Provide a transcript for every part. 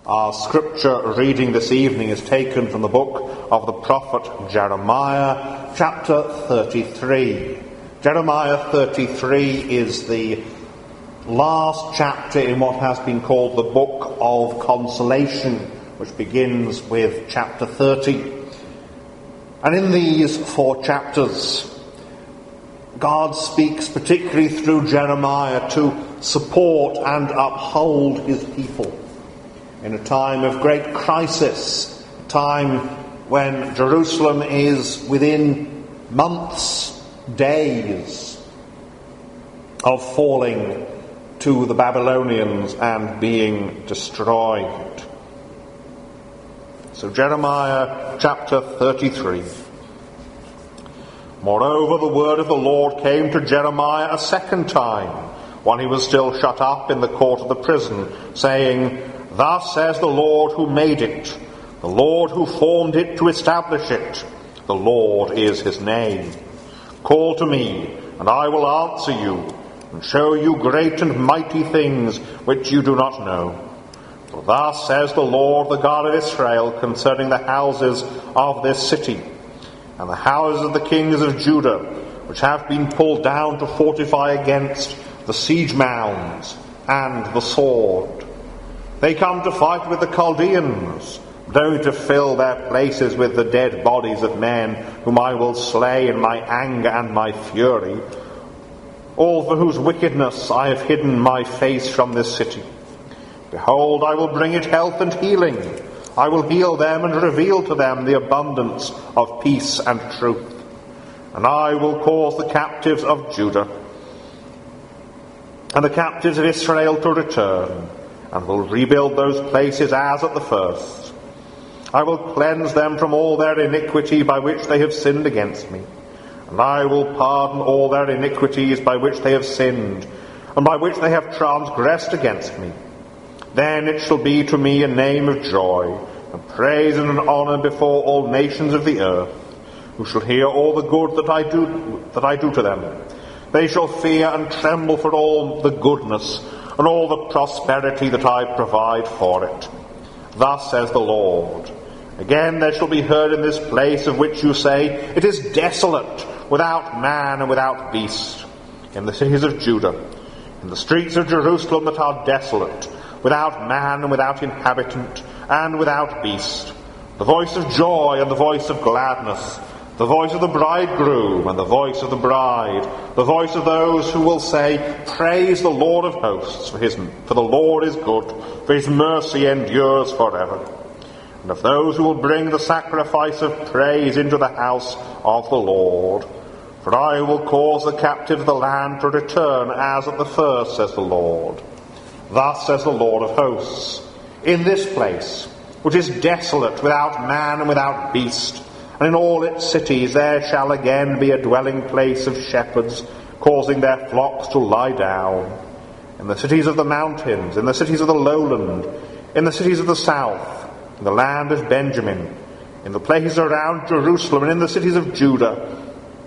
Our scripture reading this evening is taken from the book of the prophet Jeremiah, chapter 33. Jeremiah 33 is the last chapter in what has been called the Book of Consolation, which begins with chapter 30. And in these 4 chapters, God speaks particularly through Jeremiah to support and uphold his people in a time of great crisis, a time when Jerusalem is within months, days of falling to the Babylonians and being destroyed. So Jeremiah chapter 33. Moreover, the word of the Lord came to Jeremiah a second time, when he was still shut up in the court of the prison, saying, Thus says the Lord who made it, the Lord who formed it to establish it. The Lord is his name. Call to me, and I will answer you, and show you great and mighty things which you do not know. For thus says the Lord, the God of Israel, concerning the houses of this city, and the houses of the kings of Judah, which have been pulled down to fortify against the siege mounds and the sword. They come to fight with the Chaldeans, only to fill their places with the dead bodies of men, whom I will slay in my anger and my fury, all for whose wickedness I have hidden my face from this city. Behold, I will bring it health and healing. I will heal them and reveal to them the abundance of peace and truth. And I will cause the captives of Judah and the captives of Israel to return, and will rebuild those places as at the first. I will cleanse them from all their iniquity by which they have sinned against me, and I will pardon all their iniquities by which they have sinned, and by which they have transgressed against me. Then it shall be to me a name of joy, and praise and an honour before all nations of the earth, who shall hear all the good that I do to them. They shall fear and tremble for all the goodness and all the prosperity that I provide for it. Thus says the Lord. Again there shall be heard in this place of which you say, It is desolate, without man and without beast, in the cities of Judah, in the streets of Jerusalem that are desolate, without man and without inhabitant, and without beast, the voice of joy and the voice of gladness, the voice of the bridegroom and the voice of the bride, the voice of those who will say, Praise the Lord of hosts, for the Lord is good, for his mercy endures forever. And of those who will bring the sacrifice of praise into the house of the Lord. For I will cause the captives of the land to return as at the first, says the Lord. Thus says the Lord of hosts, in this place, which is desolate, without man and without beast, and in all its cities there shall again be a dwelling place of shepherds, causing their flocks to lie down. In the cities of the mountains, in the cities of the lowland, in the cities of the south, in the land of Benjamin, in the places around Jerusalem, and in the cities of Judah,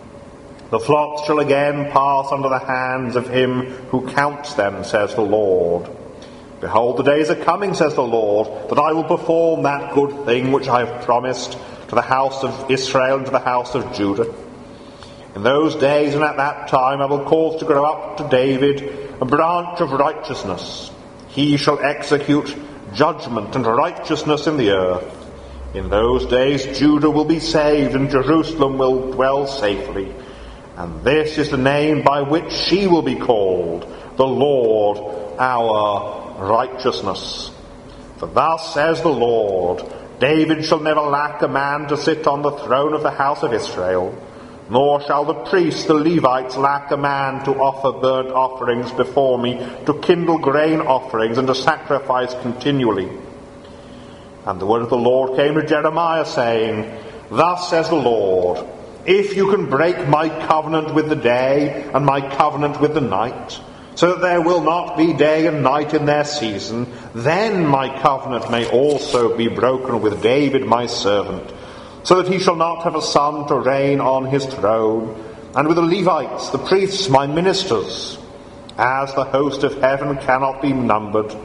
the flocks shall again pass under the hands of him who counts them, says the Lord. Behold, the days are coming, says the Lord, that I will perform that good thing which I have promised to the house of Israel and to the house of Judah. In those days and at that time I will cause to grow up to David a branch of righteousness. He shall execute judgment and righteousness in the earth. In those days Judah will be saved and Jerusalem will dwell safely. And this is the name by which she will be called, the Lord our righteousness. For thus says the Lord, David shall never lack a man to sit on the throne of the house of Israel, nor shall the priests, the Levites, lack a man to offer burnt offerings before me, to kindle grain offerings, and to sacrifice continually. And the word of the Lord came to Jeremiah, saying, Thus says the Lord, if you can break my covenant with the day and my covenant with the night, so that there will not be day and night in their season, then my covenant may also be broken with David my servant, so that he shall not have a son to reign on his throne, and with the Levites, the priests, my ministers, as the host of heaven cannot be numbered,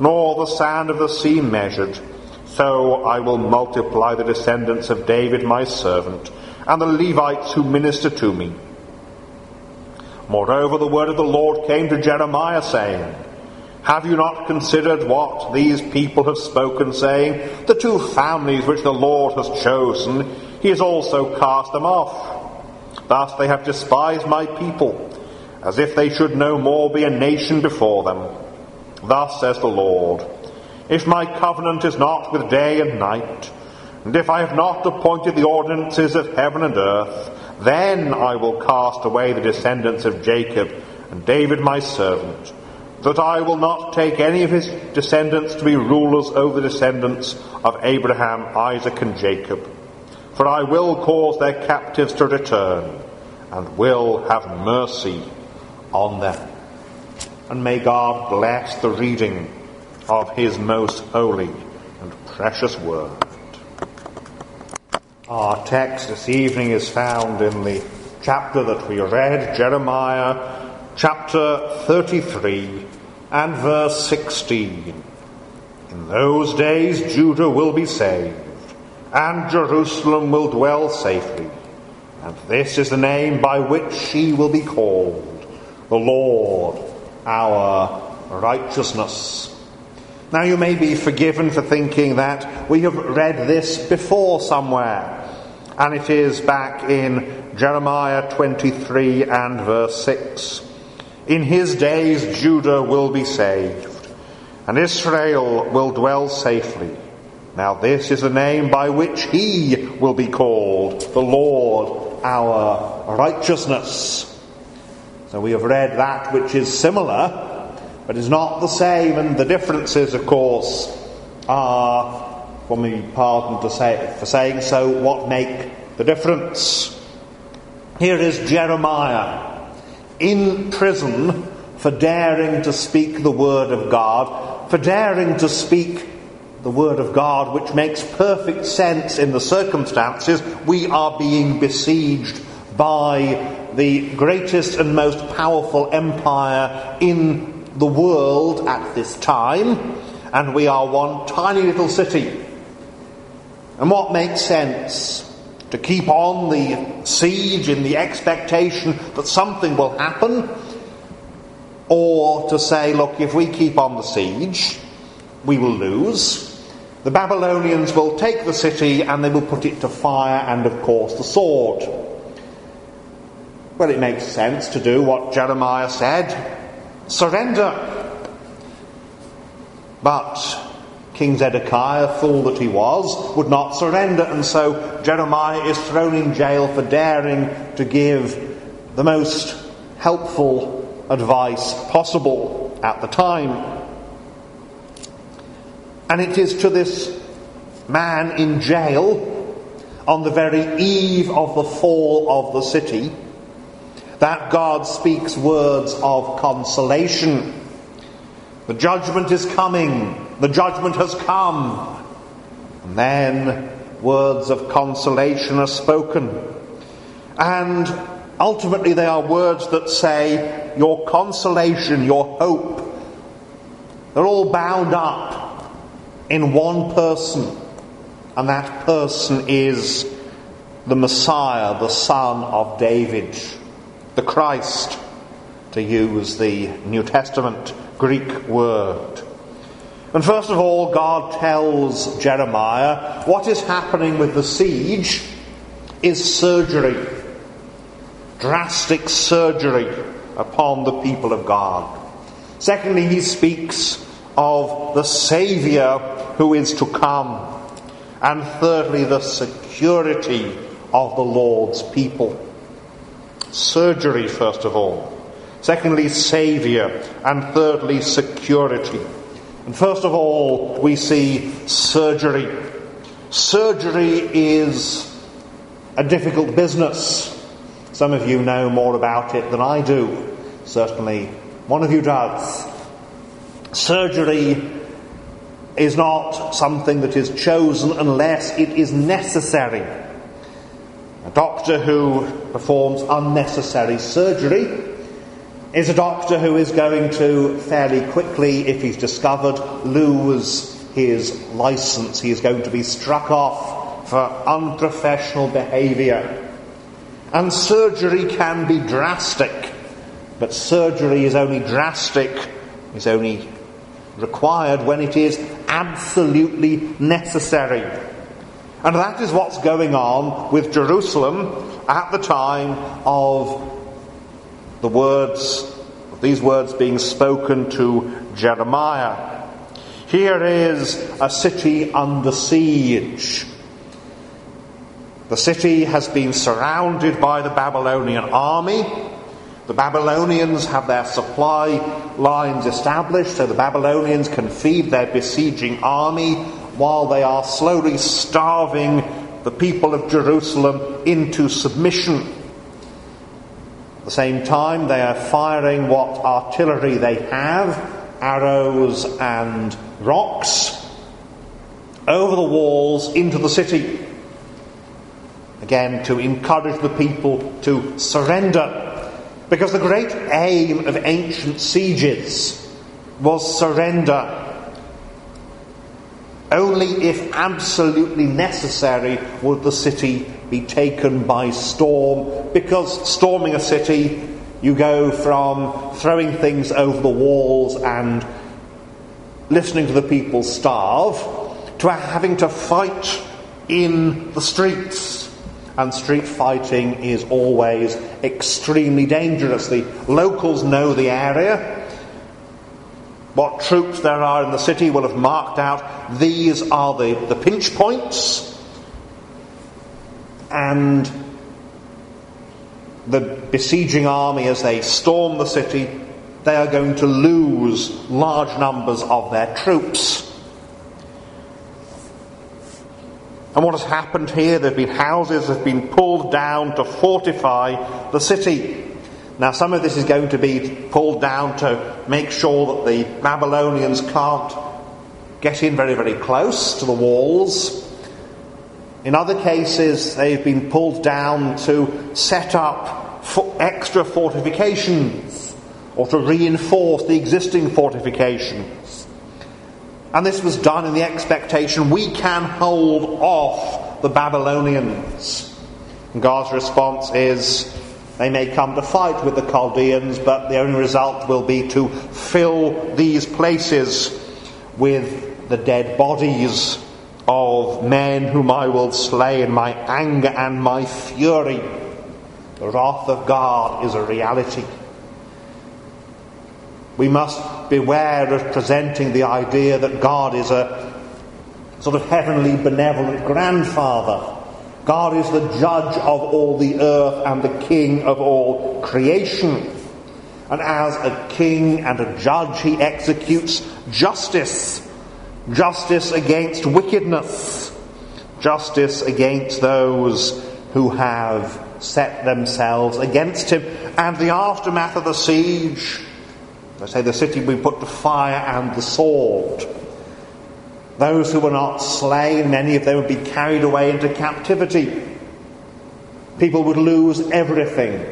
nor the sand of the sea measured. So I will multiply the descendants of David my servant, and the Levites who minister to me. Moreover, the word of the Lord came to Jeremiah, saying, Have you not considered what these people have spoken, saying, The two families which the Lord has chosen, he has also cast them off. Thus they have despised my people, as if they should no more be a nation before them. Thus says the Lord, If my covenant is not with day and night, and if I have not appointed the ordinances of heaven and earth, then I will cast away the descendants of Jacob and David my servant, that I will not take any of his descendants to be rulers over the descendants of Abraham, Isaac, and Jacob. For I will cause their captives to return, and will have mercy on them. And may God bless the reading of his most holy and precious word. Our text this evening is found in the chapter that we read, Jeremiah chapter 33 and verse 16. In those days Judah will be saved, and Jerusalem will dwell safely, and this is the name by which she will be called, the Lord our righteousness. Now you may be forgiven for thinking that we have read this before somewhere, and it is back in Jeremiah 23 and verse 6. In his days Judah will be saved, and Israel will dwell safely. Now this is the name by which he will be called, the Lord our righteousness. So we have read that which is similar, but is not the same, and the differences, of course, are, for me, pardon for saying so, what make the difference. Here is Jeremiah in prison for daring to speak the word of God, for daring to speak the word of God, which makes perfect sense in the circumstances. We are being besieged by the greatest and most powerful empire in the world at this time, and we are one tiny little city. And what makes sense? To keep on the siege in the expectation that something will happen, or to say, look, if we keep on the siege, we will lose. The Babylonians will take the city and they will put it to fire and, of course, the sword. Well, it makes sense to do what Jeremiah said. Surrender. But King Zedekiah, fool that he was, would not surrender, and so Jeremiah is thrown in jail for daring to give the most helpful advice possible at the time. And it is to this man in jail, on the very eve of the fall of the city, that God speaks words of consolation. The judgment is coming. The judgment has come. And then words of consolation are spoken. And ultimately they are words that say, your consolation, your hope, they're all bound up in one person. And that person is the Messiah, the Son of David, the Christ, to use the New Testament Greek word. And first of all, God tells Jeremiah what is happening with the siege is surgery, drastic surgery upon the people of God. Secondly, he speaks of the Saviour who is to come. And thirdly, the security of the Lord's people. Surgery, first of all. Secondly, Saviour. And thirdly, security. And first of all, we see surgery. Surgery is a difficult business. Some of you know more about it than I do. Certainly, one of you does. Surgery is not something that is chosen unless it is necessary. A doctor who performs unnecessary surgery is a doctor who is going to fairly quickly, if he's discovered, lose his licence. He is going to be struck off for unprofessional behaviour. And surgery can be drastic, but surgery is only drastic, is only required when it is absolutely necessary. And that is what's going on with Jerusalem at the time of these words being spoken to Jeremiah. Here is a city under siege. The city has been surrounded by the Babylonian army. The Babylonians have their supply lines established, so the Babylonians can feed their besieging army while they are slowly starving the people of Jerusalem into submission. At the same time, they are firing what artillery they have, arrows and rocks, over the walls into the city. Again, to encourage the people to surrender. Because the great aim of ancient sieges was surrender. Only if absolutely necessary would the city be taken by storm. Because storming a city, you go from throwing things over the walls and listening to the people starve to having to fight in the streets. And street fighting is always extremely dangerous. The locals know the area. What troops there are in the city will have marked out these are the pinch points. And the besieging army, as they storm the city, they are going to lose large numbers of their troops. And what has happened here, there have been houses that have been pulled down to fortify the city. Now, some of this is going to be pulled down to make sure that the Babylonians can't get in very, very close to the walls. In other cases, they've been pulled down to set up extra fortifications or to reinforce the existing fortifications. And this was done in the expectation we can hold off the Babylonians. And God's response is they may come to fight with the Chaldeans, but the only result will be to fill these places with the dead bodies of men whom I will slay in my anger and my fury. The wrath of God is a reality. We must beware of presenting the idea that God is a sort of heavenly benevolent grandfather. God is the judge of all the earth and the king of all creation. And as a king and a judge, he executes justice. Justice against wickedness. Justice against those who have set themselves against him. And the aftermath of the siege, they say the city will be put to fire and the sword. Those who were not slain, many of them would be carried away into captivity. People would lose everything.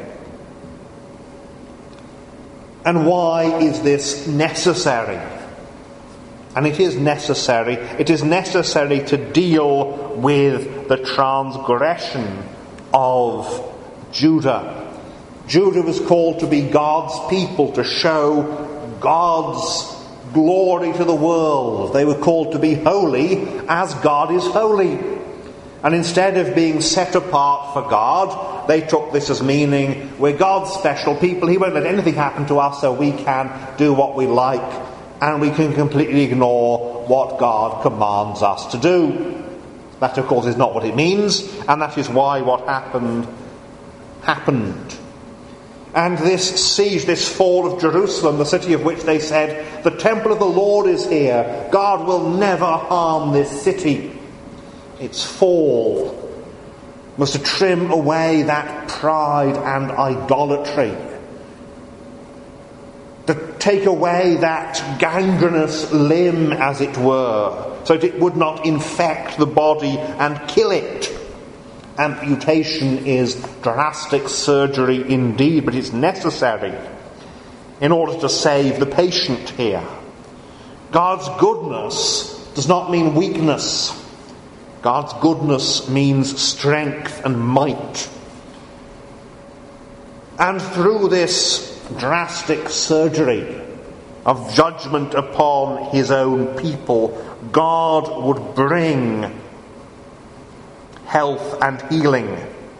And why is this necessary? And it is necessary. It is necessary to deal with the transgression of Judah. Judah was called to be God's people, to show God's glory to the world. They were called to be holy as God is holy. And instead of being set apart for God, they took this as meaning we're God's special people. He won't let anything happen to us, so we can do what we like, and we can completely ignore what God commands us to do. That, of course, is not what it means, and that is why what happened. And this siege, this fall of Jerusalem, the city of which they said, the temple of the Lord is here. God will never harm this city. Its fall was to trim away that pride and idolatry. To take away that gangrenous limb, as it were, so that it would not infect the body and kill it. Amputation is drastic surgery indeed, but it's necessary. in order to save the patient here. God's goodness does not mean weakness. God's goodness means strength and might. And through this drastic surgery of judgment upon his own people, God would bring health and healing.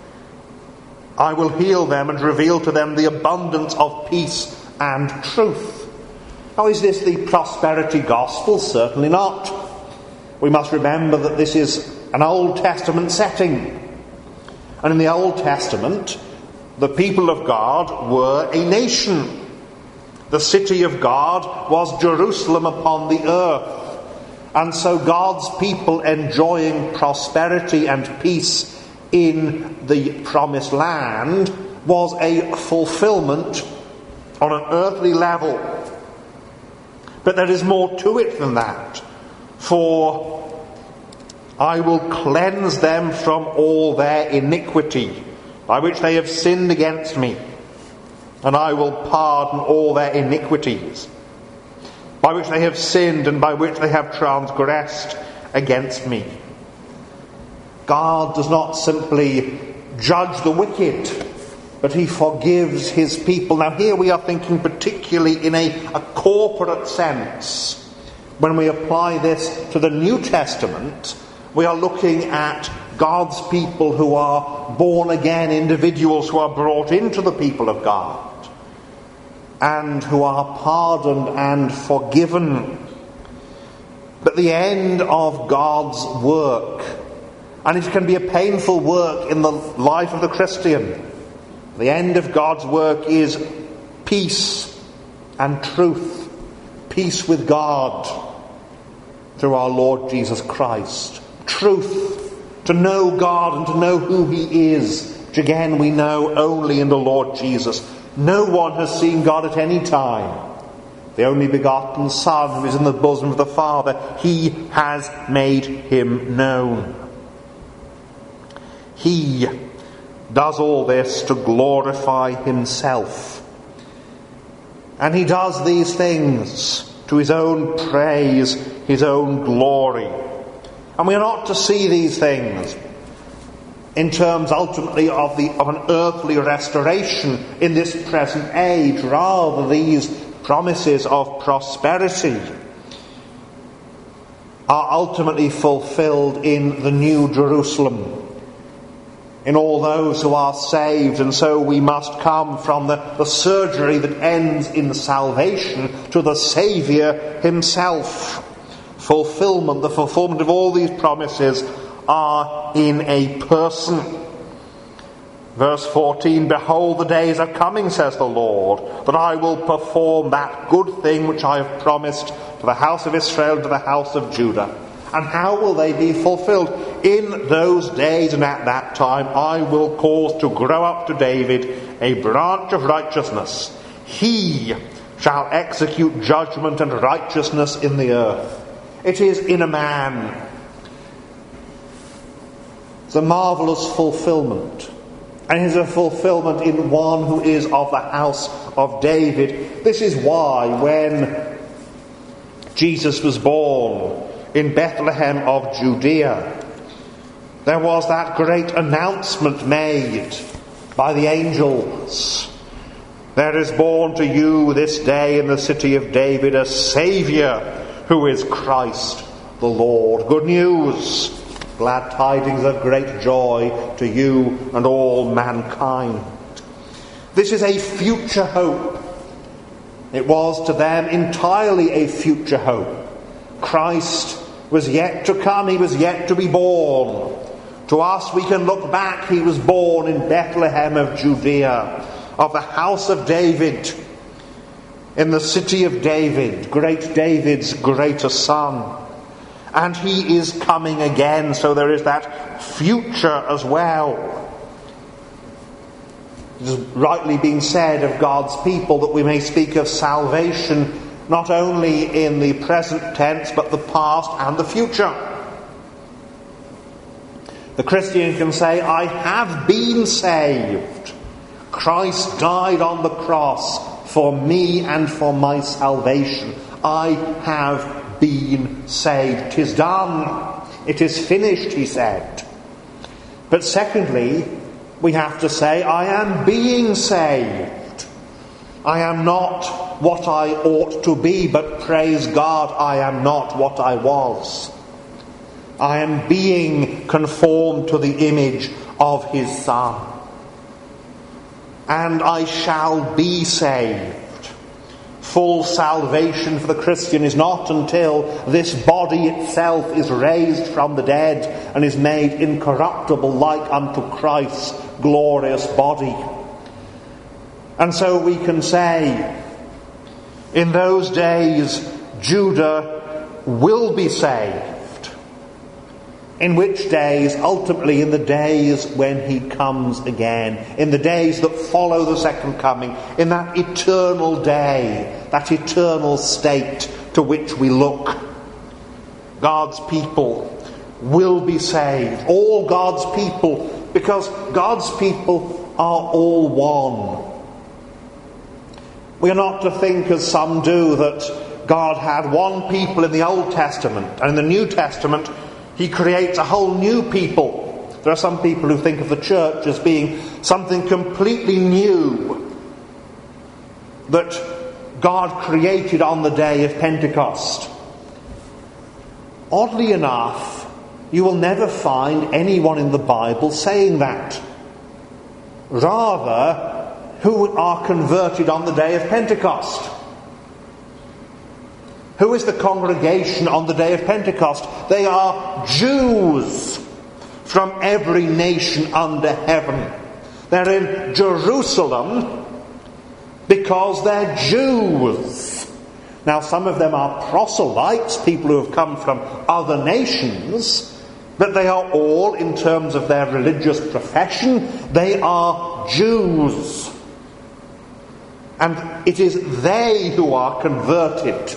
I will heal them and reveal to them the abundance of peace and truth. Now, is this the prosperity gospel? Certainly not. We must remember that this is an Old Testament setting. And in the Old Testament, the people of God were a nation. The city of God was Jerusalem upon the earth. And so God's people enjoying prosperity and peace in the promised land was a fulfillment on an earthly level. But there is more to it than that. For I will cleanse them from all their iniquity, by which they have sinned against me, and I will pardon all their iniquities, by which they have sinned and by which they have transgressed against me. God does not simply judge the wicked, but he forgives his people. Now here we are thinking particularly in a corporate sense. When we apply this to the New Testament, we are looking at God's people who are born again individuals who are brought into the people of God and who are pardoned and forgiven. But the end of God's work, and it can be a painful work in the life of the Christian, the end of God's work is peace and truth, peace with God through our Lord Jesus Christ. Truth, to know God and to know who he is, which again we know only in the Lord Jesus. No one has seen God at any time. The only begotten Son who is in the bosom of the Father, he has made him known. He does all this to glorify himself. And he does these things to his own praise, his own glory. And we are not to see these things in terms ultimately of an earthly restoration in this present age. Rather, these promises of prosperity are ultimately fulfilled in the New Jerusalem, in all those who are saved. And so we must come from the surgery that ends in salvation to the Saviour himself. The fulfillment of all these promises are in a person. Verse 14, behold, the days are coming, says the Lord, that I will perform that good thing which I have promised to the house of Israel and to the house of Judah. And how will they be fulfilled? In those days and at that time I will cause to grow up to David a branch of righteousness. He shall execute judgment and righteousness in the earth. It is in a man. It's a marvellous fulfillment. And it is a fulfillment in one who is of the house of David. This is why when Jesus was born in Bethlehem of Judea, there was that great announcement made by the angels. There is born to you this day in the city of David a Saviour, who is Christ the Lord. Good news, glad tidings of great joy to you and all mankind. This is a future hope. It was to them entirely a future hope. Christ was yet to come, he was yet to be born. To us we can look back, he was born in Bethlehem of Judea, of the house of David, in the city of David, great David's greater son. And he is coming again, so there is that future as well. It has rightly been said of God's people that we may speak of salvation not only in the present tense, but the past and the future. The Christian can say, I have been saved. Christ died on the cross for me and for my salvation. I have been saved. 'Tis done. It is finished, he said. But secondly, we have to say, I am being saved. I am not what I ought to be, but praise God, I am not what I was. I am being conformed to the image of his Son. And I shall be saved. Full salvation for the Christian is not until this body itself is raised from the dead and is made incorruptible like unto Christ's glorious body. And so we can say, in those days, Judah will be saved. In which days? Ultimately in the days when he comes again. In the days that follow the second coming. In that eternal day. That eternal state to which we look. God's people will be saved. All God's people. Because God's people are all one. We are not to think, as some do, that God had one people in the Old Testament, and in the New Testament he creates a whole new people. There are some people who think of the church as being something completely new that God created on the day of Pentecost. Oddly enough, you will never find anyone in the Bible saying that. Rather, who are converted on the day of Pentecost? Who is the congregation on the day of Pentecost? They are Jews from every nation under heaven. They're in Jerusalem because they're Jews. Now, some of them are proselytes, people who have come from other nations, but they are all, in terms of their religious profession, they are Jews. And it is they who are converted.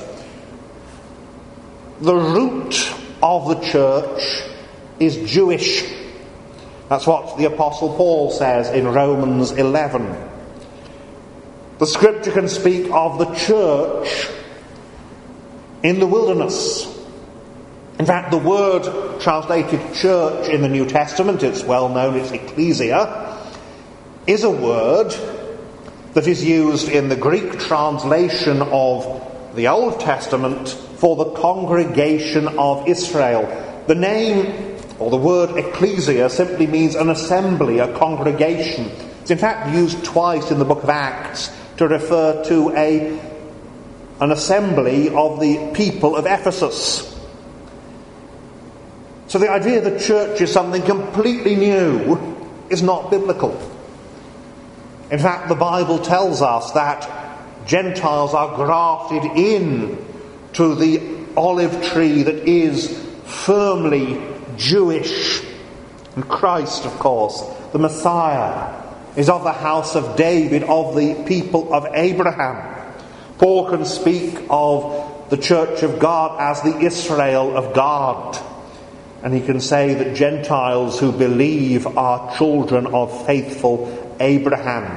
The root of the church is Jewish. That's what the Apostle Paul says in Romans 11. The scripture can speak of the church in the wilderness. In fact, the word translated church in the New Testament, it's well known, it's ecclesia, is a word that is used in the Greek translation of the Old Testament for the congregation of Israel. The name, or the word ecclesia, simply means an assembly, a congregation. It's in fact used twice in the book of Acts to refer to an assembly of the people of Ephesus. So the idea that church is something completely new is not biblical. In fact, the Bible tells us that Gentiles are grafted in to the olive tree that is firmly Jewish. And Christ, of course, the Messiah, is of the house of David, of the people of Abraham. Paul can speak of the church of God as the Israel of God. And he can say that Gentiles who believe are children of faithful Abraham.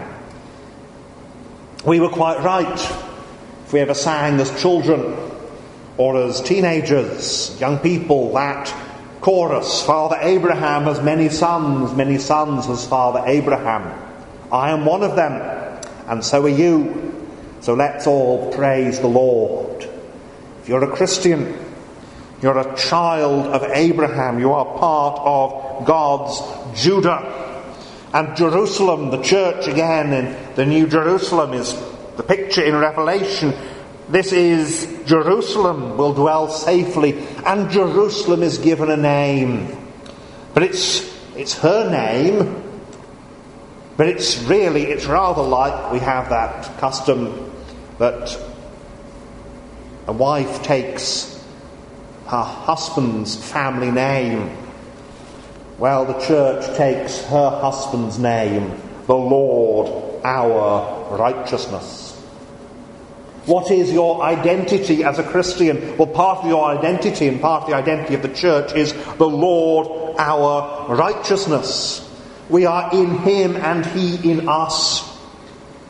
We were quite right if we ever sang as children or as teenagers, young people, that chorus, Father Abraham has many sons has Father Abraham. I am one of them, and so are you. So let's all praise the Lord. If you're a Christian, you're a child of Abraham, you are part of God's Judah. And Jerusalem, the church again, in the New Jerusalem is the picture in Revelation. This is Jerusalem will dwell safely, and Jerusalem is given a name. But it's her name, but it's rather like we have that custom that a wife takes her husband's family name. Well, the church takes her husband's name, the Lord our righteousness. What is your identity as a Christian? Well, part of your identity and part of the identity of the church is the Lord our righteousness. We are in him and he in us.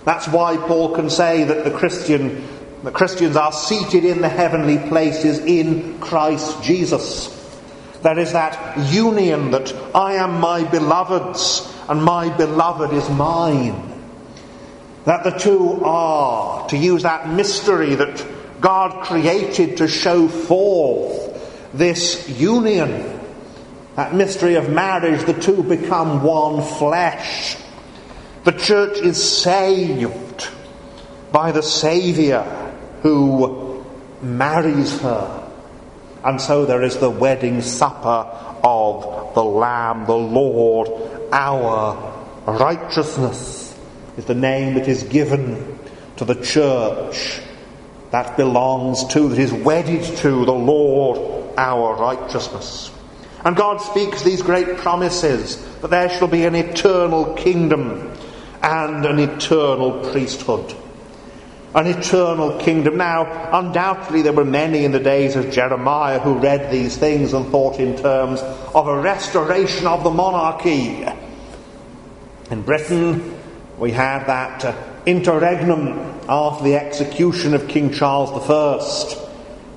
That's why Paul can say that the Christians are seated in the heavenly places in Christ Jesus. There is that union that I am my beloved's and my beloved is mine. That the two are, to use that mystery that God created to show forth this union, that mystery of marriage, the two become one flesh. The church is saved by the Saviour who marries her. And so there is the wedding supper of the Lamb, the Lord, our righteousness, is the name that is given to the church that belongs to, that is wedded to the Lord, our righteousness. And God speaks these great promises that there shall be an eternal kingdom and an eternal priesthood. An eternal kingdom. Now, undoubtedly there were many in the days of Jeremiah who read these things and thought in terms of a restoration of the monarchy. In Britain, we had that interregnum after the execution of King Charles I,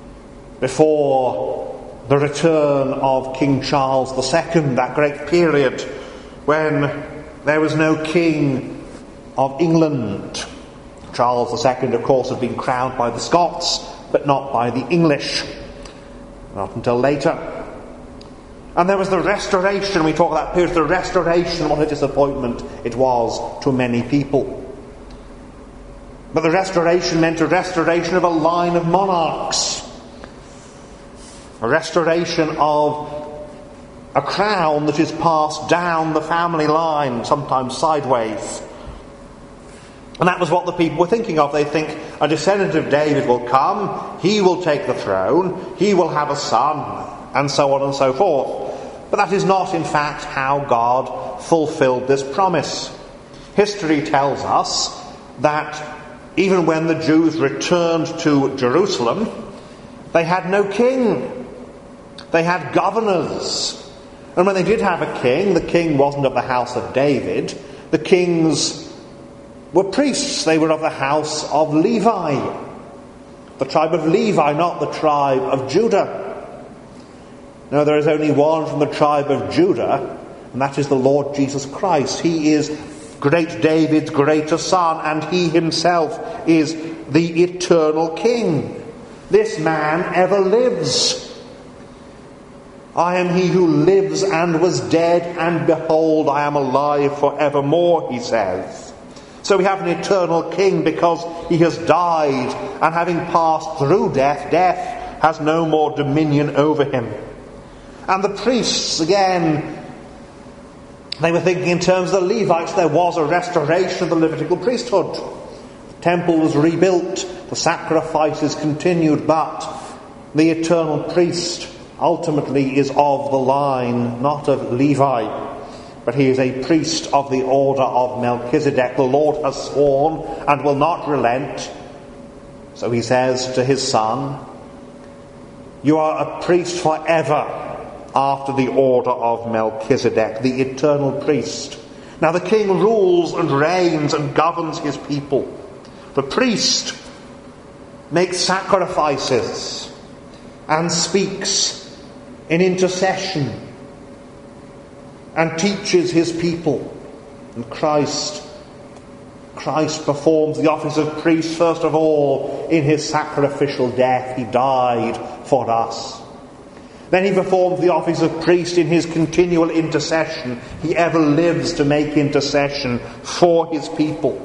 before the return of King Charles II, that great period when there was no king of England. Charles II, of course, had been crowned by the Scots, but not by the English. Not until later. And there was the restoration, we talk about that period, the restoration, what a disappointment it was to many people. But the restoration meant a restoration of a line of monarchs. A restoration of a crown that is passed down the family line, sometimes sideways. And that was what the people were thinking of. They think a descendant of David will come, he will take the throne, he will have a son, and so on and so forth. But that is not, in fact, how God fulfilled this promise. History tells us that even when the Jews returned to Jerusalem, they had no king. They had governors. And when they did have a king, the king wasn't of the house of David. The kings were priests. They were of the house of Levi. The tribe of Levi, not the tribe of Judah. No, there is only one from the tribe of Judah, and that is the Lord Jesus Christ. He is great David's greater son, and he himself is the eternal king. This man ever lives. I am he who lives and was dead, and behold, I am alive forevermore, he says. So we have an eternal king because he has died, and having passed through death, death has no more dominion over him. And the priests, again, they were thinking in terms of the Levites. There was a restoration of the Levitical priesthood. The temple was rebuilt, the sacrifices continued, but the eternal priest ultimately is of the line, not of Levi, but he is a priest of the order of Melchizedek. The Lord has sworn and will not relent. So he says to his son, you are a priest forever after the order of Melchizedek, the eternal priest. Now the king rules and reigns and governs his people. The priest makes sacrifices and speaks in intercession and teaches his people. And Christ performs the office of priest first of all in his sacrificial death. He died for us. Then he performs the office of priest in his continual intercession. He ever lives to make intercession for his people.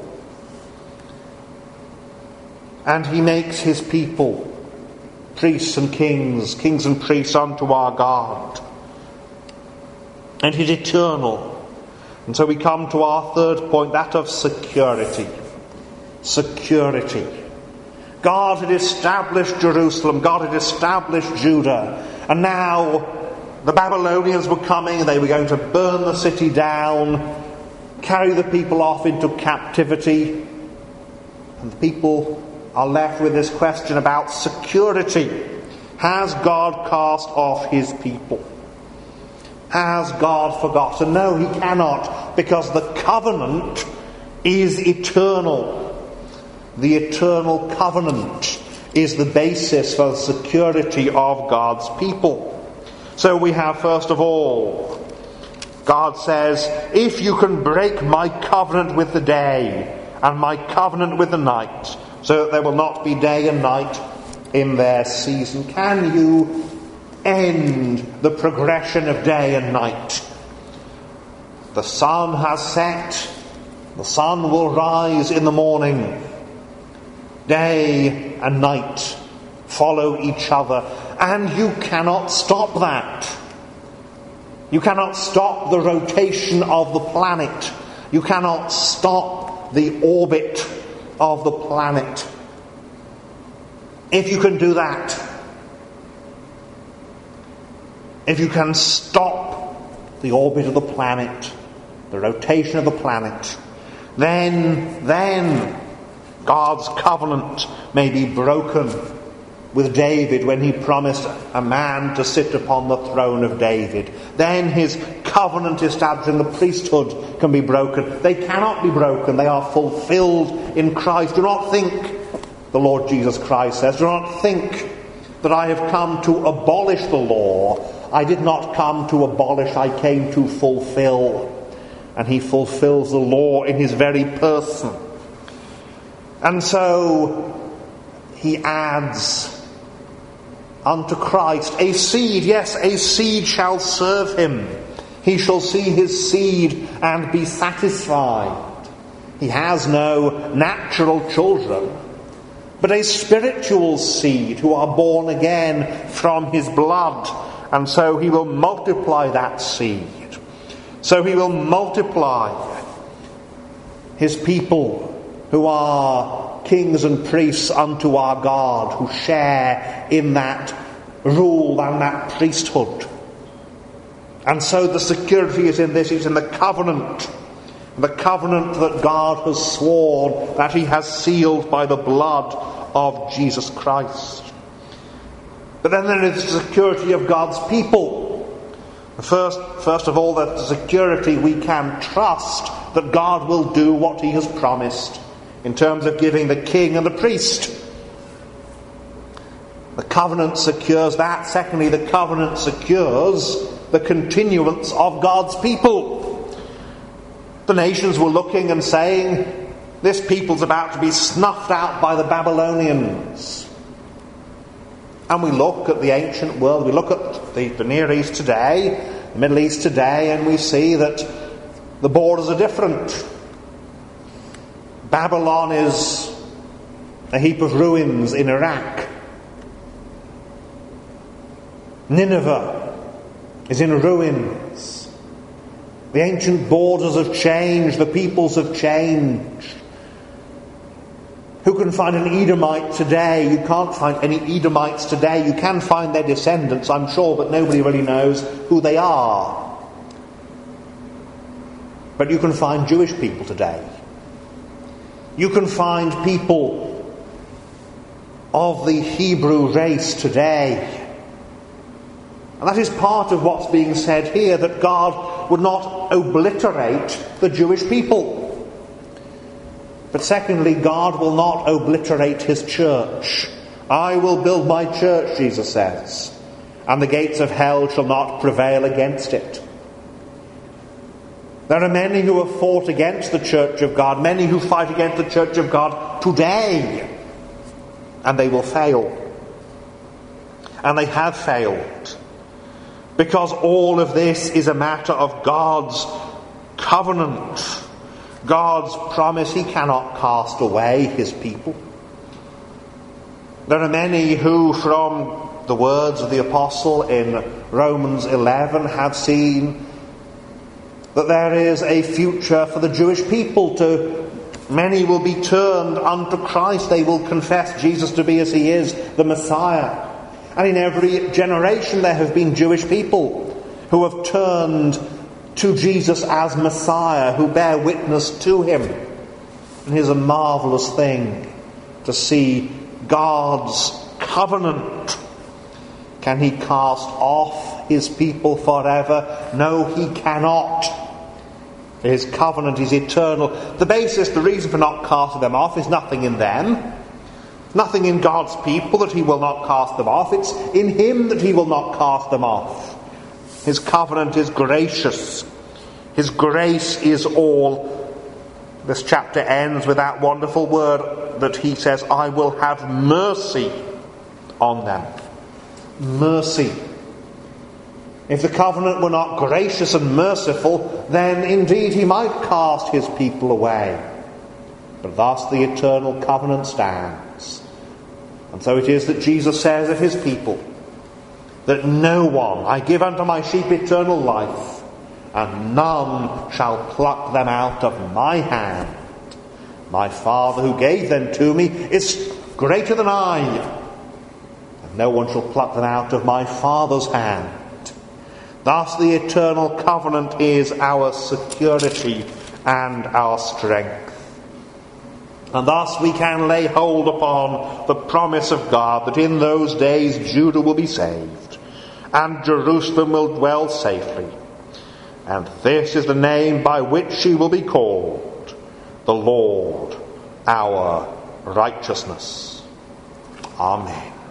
And he makes his people priests and kings and priests unto our God. And he's eternal. And so we come to our third point, that of security. Security. God had established Jerusalem. God had established Judah. And now the Babylonians were coming. They were going to burn the city down, carry the people off into captivity. And the people are left with this question about security. Has God cast off his people? Has God forgotten? No, he cannot, because the covenant is eternal. The eternal covenant is the basis for the security of God's people. So we have, first of all, God says, if you can break my covenant with the day and my covenant with the night, so that there will not be day and night in their season, can you end the progression of day and night? The sun has set, the sun will rise in the morning. Day and night follow each other, and you cannot stop that. You cannot stop the rotation of the planet. You cannot stop the orbit of the planet. If you can do that, if you can stop the orbit of the planet, the rotation of the planet, then God's covenant may be broken with David when he promised a man to sit upon the throne of David. Then his covenant establishing the priesthood can be broken. They cannot be broken. They are fulfilled in Christ. Do not think, the Lord Jesus Christ says, do not think that I have come to abolish the law. I did not come to abolish, I came to fulfill. And he fulfills the law in his very person. And so he adds unto Christ a seed. Yes, a seed shall serve him. He shall see his seed and be satisfied. He has no natural children, but a spiritual seed who are born again from his blood. And so he will multiply that seed. So he will multiply his people who are kings and priests unto our God, who share in that rule and that priesthood. And so the security is in this, it's in the covenant that God has sworn, that he has sealed by the blood of Jesus Christ. But then there is the security of God's people. First of all, the security we can trust that God will do what he has promised in terms of giving the king and the priest. The covenant secures that. Secondly, the covenant secures the continuance of God's people. The nations were looking and saying, this people's about to be snuffed out by the Babylonians. And we look at the ancient world, we look at the Near East today, the Middle East today, and we see that the borders are different. Babylon is a heap of ruins in Iraq. Nineveh is in ruins. The ancient borders have changed, the peoples have changed. Who can find an Edomite today? You can't find any Edomites today. You can find their descendants, I'm sure, but nobody really knows who they are. But you can find Jewish people today. You can find people of the Hebrew race today. And that is part of what's being said here, that God would not obliterate the Jewish people. But secondly, God will not obliterate his church. I will build my church, Jesus says, and the gates of hell shall not prevail against it. There are many who have fought against the church of God, many who fight against the church of God today, and they will fail. And they have failed, because all of this is a matter of God's covenant. God's promise. He cannot cast away his people. There are many who, from the words of the apostle in Romans 11, have seen that there is a future for the Jewish people. Many will be turned unto Christ. They will confess Jesus to be as he is, the Messiah. And in every generation there have been Jewish people who have turned to Jesus as Messiah, who bear witness to him. And it is a marvellous thing to see God's covenant. Can he cast off his people forever? No, he cannot. His covenant is eternal. The basis, the reason for not casting them off is nothing in them. Nothing in God's people that he will not cast them off. It's in him that he will not cast them off. His covenant is gracious. His grace is all. This chapter ends with that wonderful word that he says, I will have mercy on them. Mercy. If the covenant were not gracious and merciful, then indeed he might cast his people away. But thus the eternal covenant stands. And so it is that Jesus says of his people, that no one, I give unto my sheep eternal life, and none shall pluck them out of my hand. My Father who gave them to me is greater than I, and no one shall pluck them out of my Father's hand. Thus the eternal covenant is our security and our strength. And thus we can lay hold upon the promise of God that in those days Judah will be saved and Jerusalem will dwell safely. And this is the name by which she will be called, the Lord our righteousness. Amen.